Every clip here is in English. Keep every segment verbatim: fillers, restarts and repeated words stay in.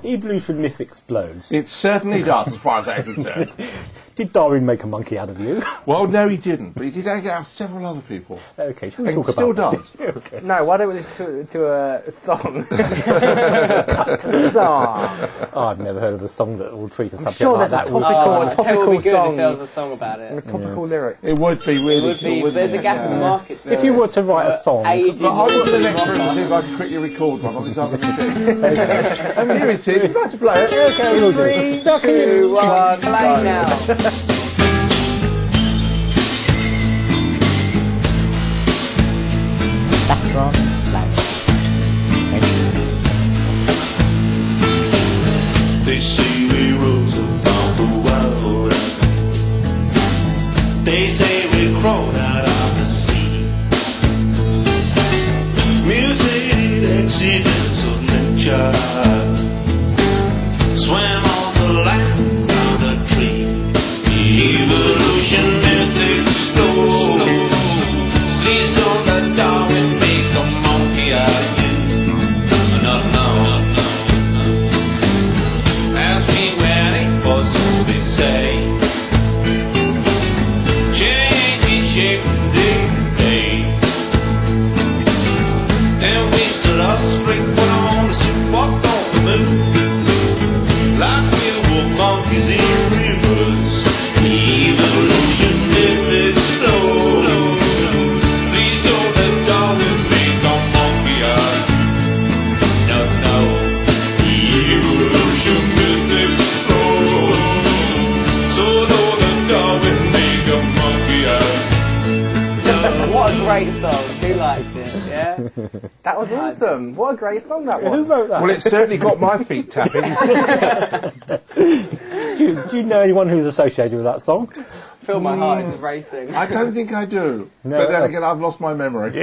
evolution myth explodes. It certainly does, as far as I'm concerned. Did Darwin make a monkey out of you? Well, no, he didn't, but he did out of several other people. Okay, shall we And talk he still about does. that? Okay. No, why don't we listen to, to a song? Cut to the song. Oh, I've never heard of a song that will treat a subject sure like there's a that. topical, Oh, a it topical would be good song. if there was a song about A it. topical lyrics. It would be It really would cool, be, wouldn't there's it? a gap Yeah. in the market. If you were to write a song, aging But I want the rock next room and see if I can quickly record one on this other machine. I mean, here it is. Would you like to play it? Okay, We'll do. three, Now, can you two, ex- one, Play go. now. Saffron Light. They say we rose around the world. They say we crawled out of the sea. Mutated accidents of nature. Swam on the land, on the tree. Evolution myth explodes. Please don't let Darwin make a monkey out of you. No, no, no. Ask me when it was, so they say. Change, shape, day, day. Then we stood up straight, put on the suit, walked on the moon. Like we were monkeys in rivers. Evolution myth explodes. Please don't let Darwin make a monkey out of you. No, no. Evolution myth explodes. So don't let Darwin make a monkey out of you. What a great song. Who liked it? Yeah? That was awesome. What a great song that was. Who wrote that? Well, it certainly got my feet tapping. do, you, do you know anyone who's associated with that song? Feel my heart is racing. I don't think I do. No, but then uh, again, I've lost my memory.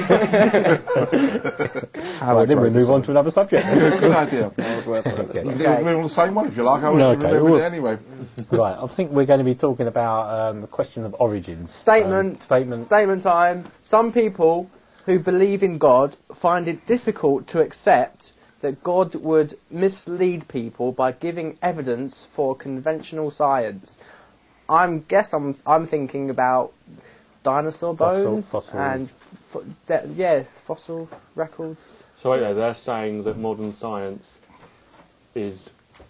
How then we move on to another subject. Good idea. Okay. You can move on the same way if you like. I would No, have okay, remembered well- it anyway. Right, I think we're going to be talking about um, the question of origins. Statement. Um, statement. Statement time. Some people who believe in God find it difficult to accept that God would mislead people by giving evidence for conventional science. I'm guess I'm I'm thinking about dinosaur Fossil- bones fossils. and fo- de- yeah, fossil records. So yeah, they're saying that modern science is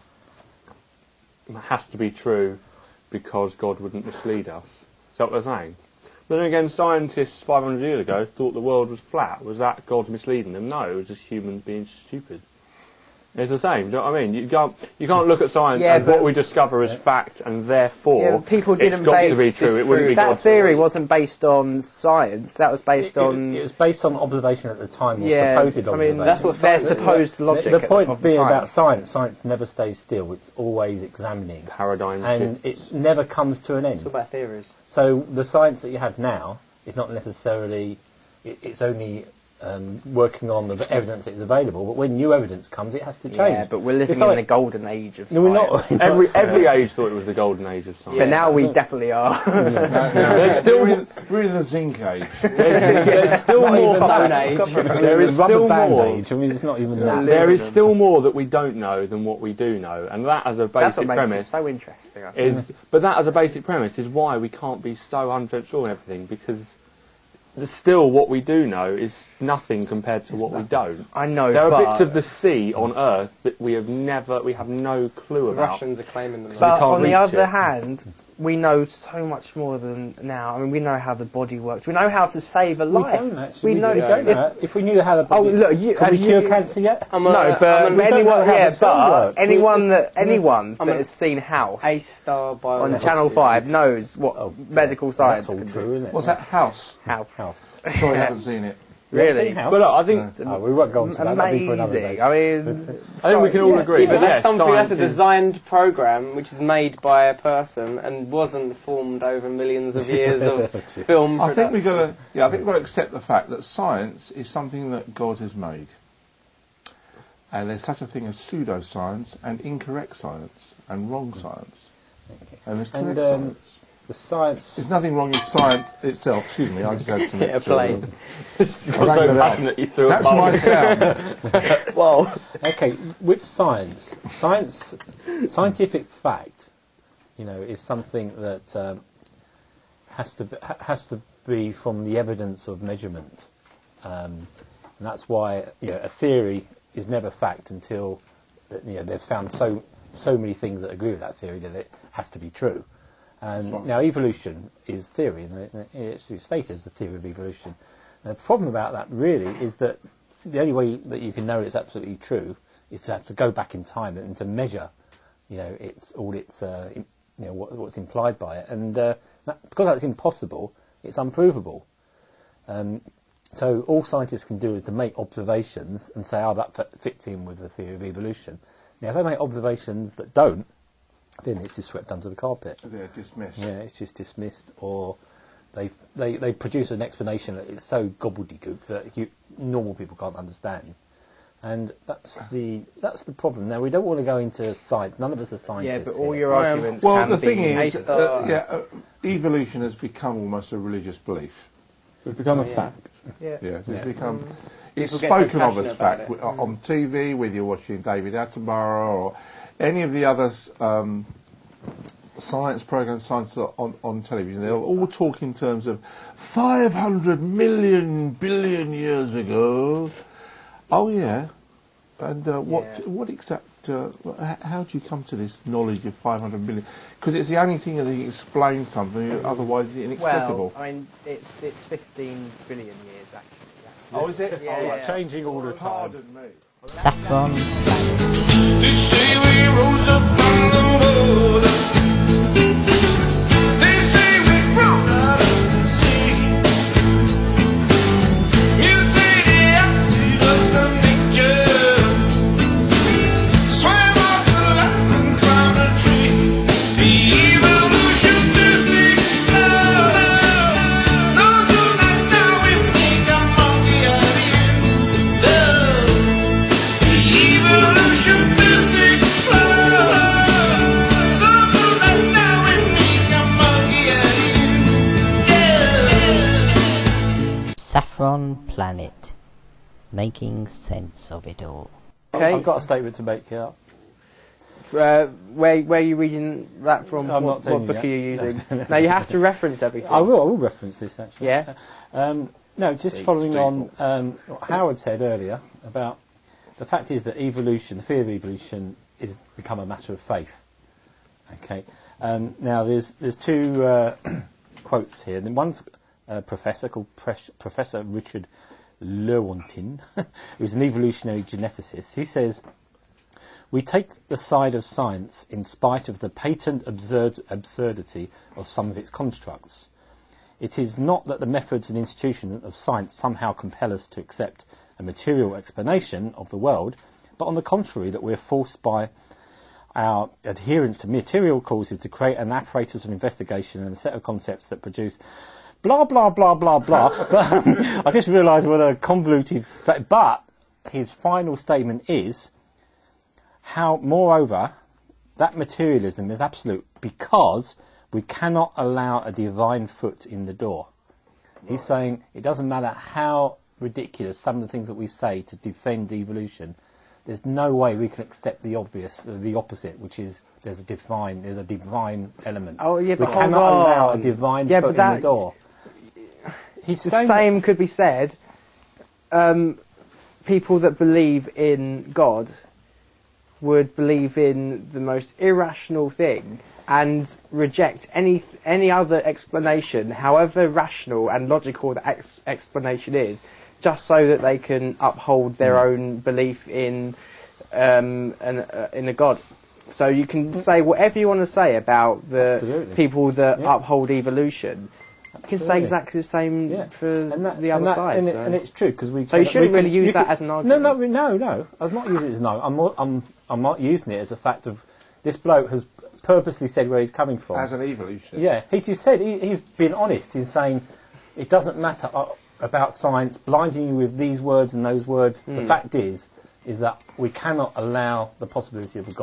has to be true because God wouldn't mislead us. Is that what they're saying? But then again, scientists five hundred years ago thought the world was flat. Was that God misleading them? No, it was just humans being stupid. It's the same, do you know what I mean? You can't, you can't look at science Yeah, and but- what we discover as fact and therefore Yeah, people it's didn't got base to be true. It wouldn't be that God's theory will. wasn't based on science. That was based It, on it was based on observation at the time, or yeah. supposed I observation. mean, that's what their supposed logic. The, the point of the being time. about science, science never stays still. It's always examining. Paradigm And shift. it never comes to an It's end. all about theories. So the science that you have now is not necessarily, it, it's only um, working on the evidence that is available, but when new evidence comes, it has to change. Yeah, but we're living It's in like- the golden age of No, we're science. not. Every every age thought it was the golden age of science. But now we definitely are. There's still we're, in, we're in the zinc age. there's, there's still Not more. even that. age. There is rubber still band more. age. I mean, it's not even that. There is still more that we don't know than what we do know, and that as a That's what basic makes it premise so interesting. I think. is. But that as a basic premise is why we can't be so one hundred percent sure on everything, because there's still what we do know is nothing compared to what we don't. I know, There are but, bits of the sea on Earth that we have never, we have no clue The about. Russians are claiming them. we but can't on the reach other it. hand, we know so much more than now. I mean, we know how the body works. We know how to save a We life. don't actually. We We, know we don't if- know. If we knew how the Oh, body, look, you, can we have cure you- cancer yet? I'm a, No, but I'm a, we don't know anyone, how yeah, the sun but works. We- anyone that anyone I'm that a- has seen House A star on biologist. Channel Five knows what Oh, medical science That's all can true, do. isn't it? What's that? House. House. House. Sorry, I haven't seen it. You haven't Really? seen House? But look, I think Oh, we won't go on to that. That'll be for another Amazing. day. I mean, I think we can all yeah. agree. Yeah, but that that's yes, something that's a science is- designed program which is made by a person and wasn't formed over millions of years of film I think production. we've got to. Yeah, I think we've got to accept the fact that science is something that God has made, and there's such a thing as pseudoscience and incorrect science and wrong science, and there's correct And, um, science. the science. There's nothing wrong with science itself. Excuse me, I just had some. Hit a plane. It's got rang so the bell. passionate you threw That's a my bowl. sound. Whoa. Okay, with science, science, scientific fact, you know, is something that um, has to be, ha- has to be from the evidence of measurement, um, and that's why you know a theory is never fact until you know they've found so so many things that agree with that theory that it has to be true. And Right. now evolution is theory, and it- it's stated as the theory of evolution. And the problem about that really is that the only way that you can know it's absolutely true is to have to go back in time and to measure, you know, it's all its, uh, im- you know, what, what's implied by it. And uh, that, because that's impossible, it's unprovable. Um, so all scientists can do is to make observations and say, oh, that f- fits in with the theory of evolution. Now, if they make observations that don't, then it's just swept under the carpet. They're dismissed. Yeah, it's just dismissed, or they they they produce an explanation that is so gobbledygook that you, normal people can't understand, and that's the that's the problem. Now we don't want to go into science. None of us are Yeah, scientists. but all here. your Well, arguments Well, can the be thing is, based uh, on- yeah, uh, evolution has become almost a religious belief. It's become a Yeah. fact. yeah. Yeah, it's Yeah. become. It's People get so spoken of as passionate about fact it. w- on T V, whether you're watching David Attenborough or any of the other um, science programs, science on, on television. They'll all talk in terms of five hundred million billion years ago. Oh yeah, and uh, what Yeah. what exact? Uh, wh- h- how do you come to this knowledge of five hundred million? Because it's the only thing that explains something. Otherwise, it's inexplicable. Well, I mean, it's it's fifteen billion years actually. That's Oh, is it? Yeah, Oh, yeah. It's changing all the time. Pardon me. Saffron. They say we rose up from the water. They say we brought out of the sea. Mutated activists of nature. Swam off the land and climbed a tree. The evolution theory slow. No, do not now we make a monkey out of you. No. The evolution theory slow. So do not now we make a monkey out of you. Yeah. Saffron Planet. Making sense of it all. Okay. I've got a statement to make here. Uh, where where are you reading that from? I'm what not telling what you book are you yet. using? No, you have to reference everything. I will. I will reference this actually. Yeah. Um, no, just Big following on statement. um, what Howard said earlier about the fact is that evolution, the theory of evolution, is become a matter of faith. Okay. Um, now there's there's two uh, quotes here. And one's a professor called Pres- Professor Richard Lewontin, who's an evolutionary geneticist. He says, "We take the side of science in spite of the patent absurd absurdity of some of its constructs. It is not that the methods and institutions of science somehow compel us to accept a material explanation of the world, but on the contrary that we are forced by our adherence to material causes to create an apparatus of investigation and a set of concepts that produce blah, blah, blah, blah, blah." But um, I just realised what a convoluted... Sta- but his final statement is, how, moreover, that materialism is absolute because we cannot allow a divine foot in the door. He's saying it doesn't matter how ridiculous some of the things that we say to defend evolution, there's no way we can accept the obvious, uh, the opposite, which is there's a divine, there's a divine element. Oh, yeah, we but hold cannot allow a on. divine Yeah, foot but in that- the door. He's The saying same could be said. Um, people that believe in God would believe in the most irrational thing and reject any any other explanation, however rational and logical the ex- explanation is, just so that they can uphold their own belief in um, an, uh, in a God. So you can say whatever you want to say about the Absolutely. people that Yeah. uphold evolution. You can say Absolutely. exactly the same Yeah. for and that, the and other that- side. and, it- so. and it's true because we. So you can- shouldn't we can- really use you that can- as an No, argument. no, no, no. I'm not using it as no. I'm, I'm, I'm not using it as a fact of this bloke has purposely said where he's coming from. As an evolutionist. Yeah, he just said he, he's been honest in saying it doesn't matter uh, about science blinding you with these words and those words. The fact is, is that we cannot allow the possibility of a God,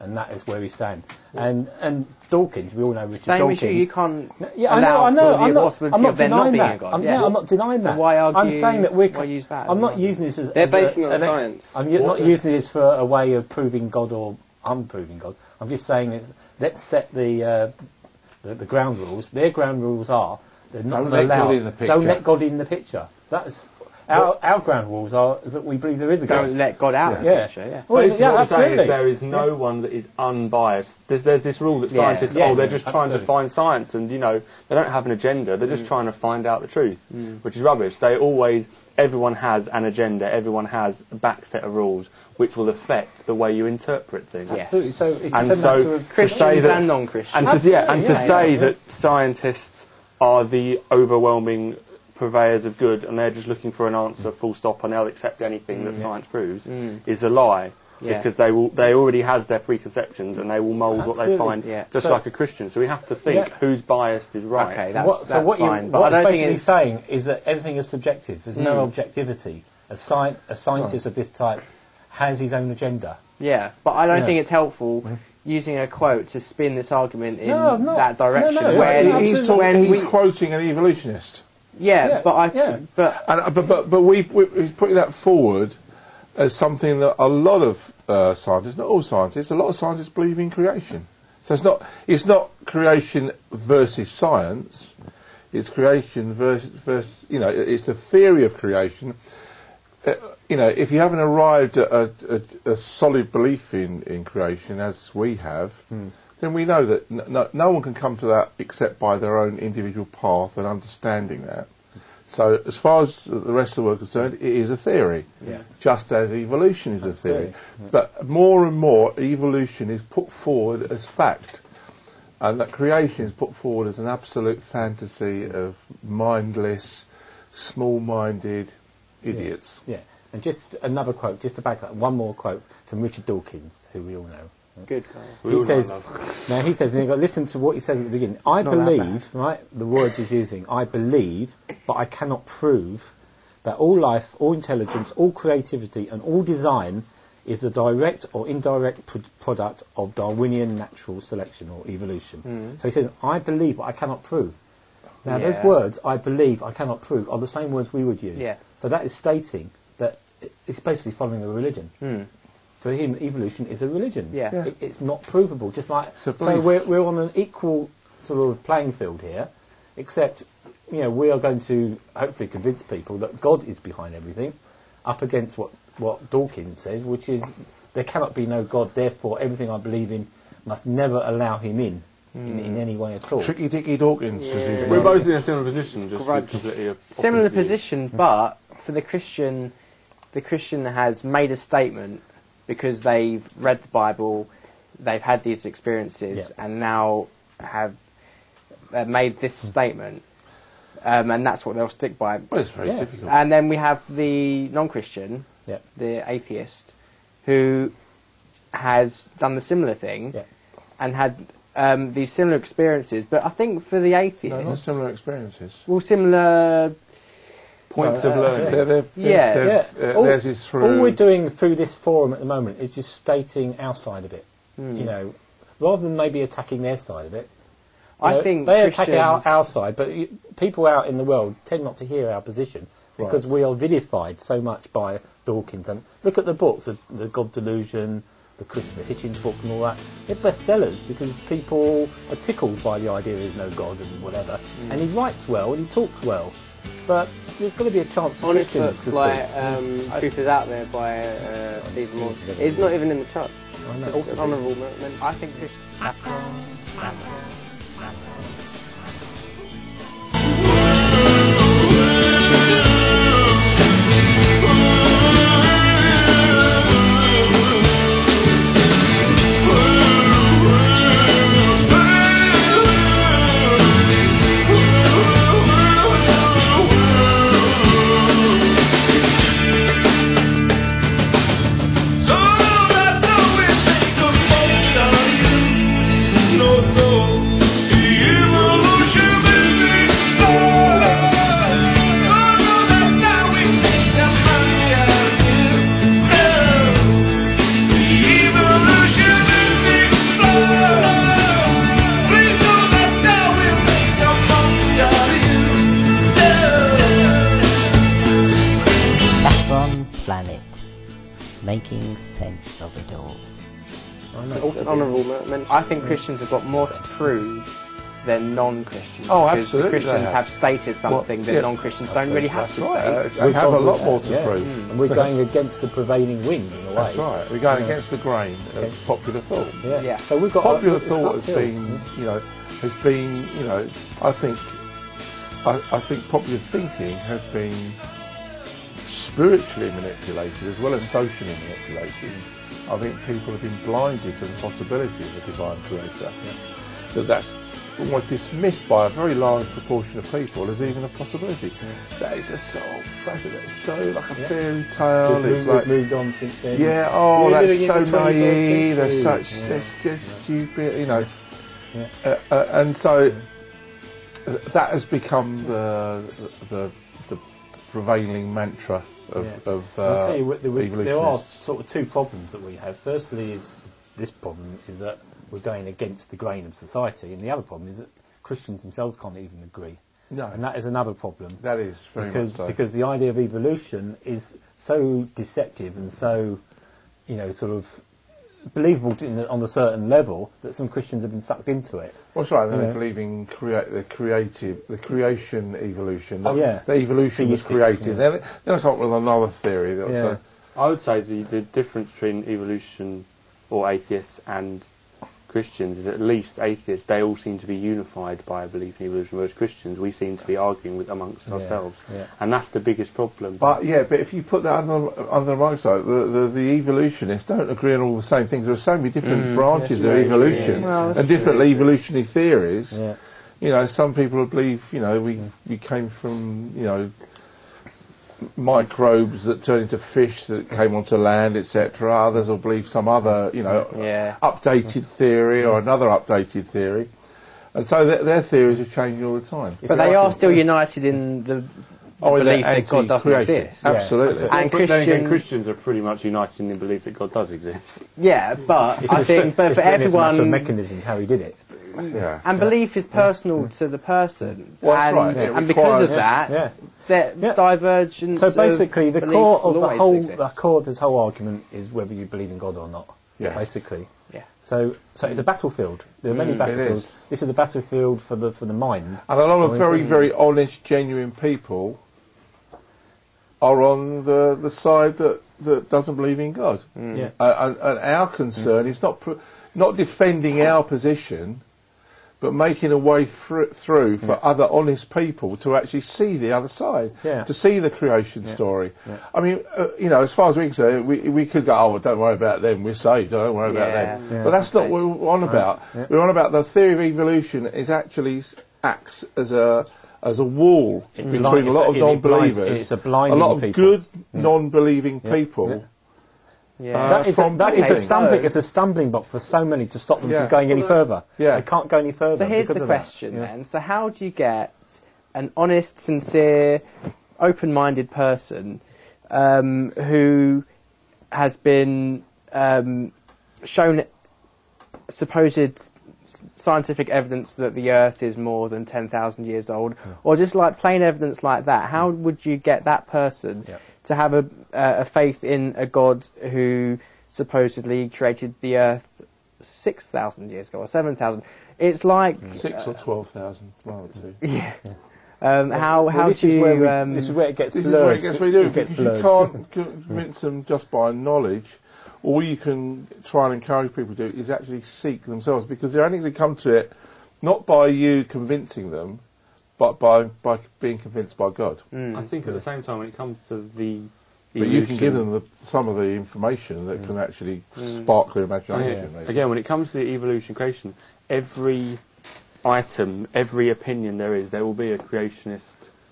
and that is where we stand. And and Dawkins, we all know Richard Same Dawkins. issue, you can't Yeah, I know, I know. allow for I'm the not, possibility I'm not of there not denying being that. a God. I'm, Yeah. yeah, I'm not denying So that. why argue- I'm saying that we're. why use that I'm as not an using this as. They're as a- basing it on an ex- science. I'm u- What not the- using this for a way of proving God or unproving God. I'm just saying that let's set the uh, the, the ground rules. Their ground rules are they're not Don't going to let allow. God in the picture. Don't let God in the picture. That's our our ground rules are that we believe there is a God. Don't let God out of the Yeah. picture, yeah. Well, Basically yeah, what we're saying absolutely. is there is no one that is unbiased. There's, there's this rule that Yeah. scientists, Yes, oh, they're just trying to absolutely. find science, and you know, they don't have an agenda. They're just Mm. trying to find out the truth, which is rubbish. They always, everyone has an agenda. Everyone has a back set of rules which will affect the way you interpret things. Yeah. Absolutely. So it's And send so that to a to say Christians that- and non-Christians. And to, yeah, and to Absolutely, say yeah. that scientists are the overwhelming purveyors of good and they're just looking for an answer full stop and they'll accept anything that science proves Mm. is a lie. Yeah. Because they will, they already has their preconceptions and they will mould what they Absolutely, find, yeah. just So- like a Christian. So we have to think Yeah. who's biased is right. Okay, So that's, what, so that's what fine. you But what I don't it's think basically it's saying is that everything is subjective. There's no Mm. objectivity. A, sci- a scientist of this type has his own agenda. yeah. But I don't Yeah. think it's helpful using a quote to spin this argument in No, I'm not. that direction. No, no, when, yeah, he's absolutely. talk- when he's we, quoting an evolutionist. yeah, Yeah, but I, yeah. but And, uh, but, but, but we, we, he's putting that forward as something that a lot of uh, scientists, not all scientists, a lot of scientists believe in creation. So it's not, it's not creation versus science, it's creation versus, versus you know, it's the theory of creation. Uh, you know, if you haven't arrived at a, a, a solid belief in, in creation, as we have, then we know that n- no, no one can come to that except by their own individual path and understanding that. So as far as the rest of the world is concerned, it is a theory, Yeah. just as evolution is a theory. Absolutely. Yeah. But more and more, evolution is put forward as fact, and that creation is put forward as an absolute fantasy of mindless, small-minded idiots. Yeah. And just another quote, just to back that, one more quote from Richard Dawkins, who we all know. good guy. We He all says, know love. now he says, and you've got to listen to what he says at the beginning. I not that believe, right, the words he's using, I believe, but I cannot prove that all life, all intelligence, all creativity and all design is the direct or indirect pr- product of Darwinian natural selection or evolution. So he says, I believe, but I cannot prove. Now those Yeah. words, I believe, I cannot prove, are the same words we would use. Yeah. So that is stating that it- it's basically following a religion. Hmm. For him, evolution is a religion. Yeah. Yeah. It, it's not provable. Just like It's a so, belief. we're we're on an equal sort of playing field here, except you know we are going to hopefully convince people that God is behind everything, up against what what Dawkins says, which is there cannot be no God. Therefore, everything I believe in must never allow him in in, in any way at all. Tricky Dicky Dawkins, as he's We're known. both in a similar position, just Grudge. with completely op- Similar opposite views. position, but for the Christian, the Christian has made a statement because they've read the Bible, they've had these experiences, Yeah. and now have uh, made this statement, um, and that's what they'll stick by. Well, it's very Yeah. difficult. And then we have the non-Christian, Yeah. the atheist, who has done the similar thing Yeah. and had um, these similar experiences. But I think for the no, atheist, not similar experiences. well, similar. Points No, of uh, learning. They're, they're, Yeah. they're, Yeah. uh, All- theirs is through. All we're doing through this forum at the moment is just stating our side of it. Hmm. You know, rather than maybe attacking their side of it. You I know, think they attack our, Christians- our side, but y- people out in the world tend not to hear our position because we are vilified so much by Dawkins. And look at the books, the, the God Delusion, the Christopher Hitchens book, and all that. They're bestsellers because people are tickled by the idea there's no God and whatever. And he writes well and he talks well, but there's got to be a chance for Honest Christians book to like speak. um, Truth Is Out There by uh, Stephen Moore. It's not even in the chart. I know. It's honourable mention. I think Christians. So I know it take a motion. No, no, you making sense of it all. Honourable mention. I think Christians have got more to prove than non-Christians. Oh, because absolutely the Christians they have. have stated something Well, that yeah. non-Christians don't really have That's to right. state. They have a gone lot with more that, to yeah. prove. And we're going against the prevailing wind in a way. That's right. We're going Yeah. against the grain Okay. of popular thought. Yeah. Yeah. So we've got Popular it's thought has uphill. been, you know, has been, you know, I think, I, I think popular thinking has been spiritually manipulated as well as socially manipulated. I think people have been blinded to the possibility of a divine creator. That that's almost dismissed by a very large proportion of people as even a possibility. That is just so old-fashioned. It's so like a Yeah. fairy tale. We've, It's we've like, moved on since then. yeah, oh, We're that's living in so the twenty-first naive. That's century. such, Yeah. that's just stupid, you know. Yeah. Uh, uh, and so uh, that has become the the, the prevailing mantra of, Yeah. of uh, I'll tell you, what, there, there are evolutionists. sort of two problems that we have. Firstly, is this problem is that we're going against the grain of society, and the other problem is that Christians themselves can't even agree, No, and that is another problem. that is very because much so. because the idea of evolution is so deceptive and so, you know, sort of believable to, in the, on a certain level that some Christians have been sucked into it. What's right? Then Yeah. they believe in crea- the creative, the creation evolution. Oh, yeah. The evolution was Theistic, created. yeah. Then, then I come up with another theory that Yeah. was, uh, I would say the, the difference between evolution or atheists and Christians is at least atheists, they all seem to be unified by a belief in evolution, whereas Christians, we seem to be arguing with amongst Yeah, ourselves. yeah. And that's the biggest problem. But yeah, but if you put that under, under the microscope, the, the, the evolutionists don't agree on all the same things. There are so many different Mm, branches that's of very true, evolution yeah. Well, that's and different true. evolutionary theories. Yeah. You know, some people believe, you know, we we came from, you know, microbes that turned into fish that came onto land, et cetera. Others will believe some other, you know, Yeah. updated theory or another updated theory. And so th- their theories are changing all the time. But they are still united in the, the Oh, in belief their that God doesn't anti-creation. exist. Absolutely. And But then again, Christian- Christians are pretty much united in the belief that God does exist. Yeah, but It's I just- think, but it's for then it's a matter of everyone, mechanism how he did it. Yeah. and belief is personal to the person, Well, that's and, right, it and because of requires- that, Yeah. that Yeah. divergence. So basically, of the belief core of will the always whole exist. the core of this whole argument is whether you believe in God or not. Yes. Basically. Yeah. So so it's a battlefield. There are many Mm. battlefields. is. This is a battlefield for the for the mind. And a lot of I mean, very, from- very honest, genuine people are on the, the side that, that doesn't believe in God. Yeah. Uh, and, and our concern is not pr- not defending our position, but making a way thr- through for other honest people to actually see the other side, Yeah. to see the creation Yeah. story. Yeah. I mean, uh, you know, as far as we can say, we we could go, oh, well, don't worry about them, we're saved, don't worry about Yeah. them. Yeah. But that's not what we're on about. Yeah. We're on about the theory of evolution is actually s- acts as a as a wall It between blinds- a lot of it- it blinds- non-believers, it's a a blinding lot of people. good Yeah. non-believing Yeah. people. Yeah. Yeah. Uh, That is a, from that is a believing. stumbling. So- It's a stumbling block for so many to stop them Yeah. from going any further. Yeah. They can't go any further. So here's because the of that. question Yeah. then. So how do you get an honest, sincere, open-minded person um, who has been um, shown supposed s- scientific evidence that the Earth is more than ten thousand years old, or just like plain evidence like that? How would you get that person Yeah. to have a, uh, a faith in a God who supposedly created the Earth six thousand years ago or seven thousand? It's like Six or twelve thousand, one or two. yeah. Um, how Well, how this do is you? where we, um, this is where it gets This is blurred. where it gets really do It gets because you blurred. can't convince them just by knowledge. All you can try and encourage people to do is actually seek themselves, because they're only going to come to it not by you convincing them, but by by being convinced by God. mm, I think at the same time, when it comes to the But you can evolution- give them the, some of the information that can actually Mm. spark their Oh, yeah. imagination. maybe. Again, when it comes to the evolution creation, every item, every opinion there is, there will be a creationist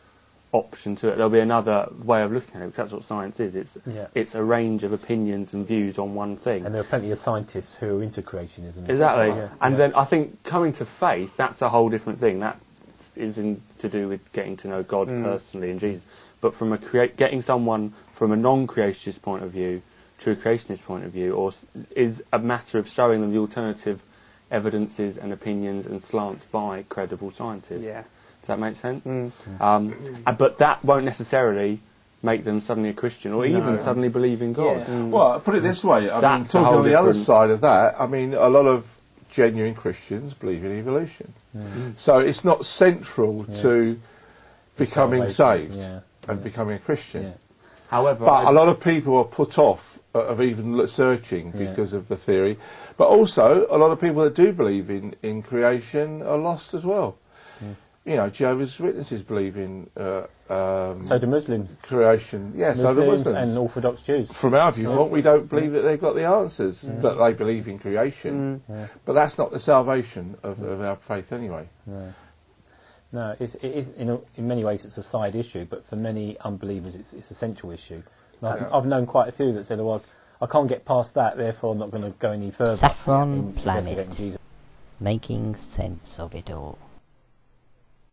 option to it. There'll be another way of looking at it, because that's what science is. It's Yeah. it's a range of opinions and views on one thing. And there are plenty of scientists who are into creationism. Exactly. Yeah. And Yeah. then I think coming to faith, that's a whole different thing. That is in, to do with getting to know God Mm. personally and Jesus. But from a crea- getting someone from a non-creationist point of view to a creationist point of view, or s- is a matter of showing them the alternative evidences and opinions and slants by credible scientists. yeah. Does that make sense? Mm. Um, uh, but that won't necessarily make them suddenly a Christian or No. even suddenly believe in God. Yeah. Well, put it this way. I mean, That's a talking whole on the other different- side of that, I mean, a lot of genuine Christians believe in evolution. So it's not central Yeah. to becoming salvation, saved yeah, and yeah. becoming a Christian. Yeah. However, But I- a lot of people are put off uh, of even lo- searching Yeah. because of the theory. But also, a lot of people that do believe in, in creation are lost as well. Mm. You know, Jehovah's Witnesses believe in uh, um, So do Muslims. creation. Yeah, so do Muslims Muslims. and Orthodox Jews. From our viewpoint, we don't believe that they've got the answers, but they believe in creation. Yeah. But that's not the salvation of, of our faith anyway. No, no it's, it is, in, a, in many ways it's a side issue, but for many unbelievers it's, it's a central issue. And I've, Yeah. I've known quite a few that said, well, I can't get past that, therefore I'm not going to go any further. Saffron in Planet. investigating Jesus. Making sense of it all.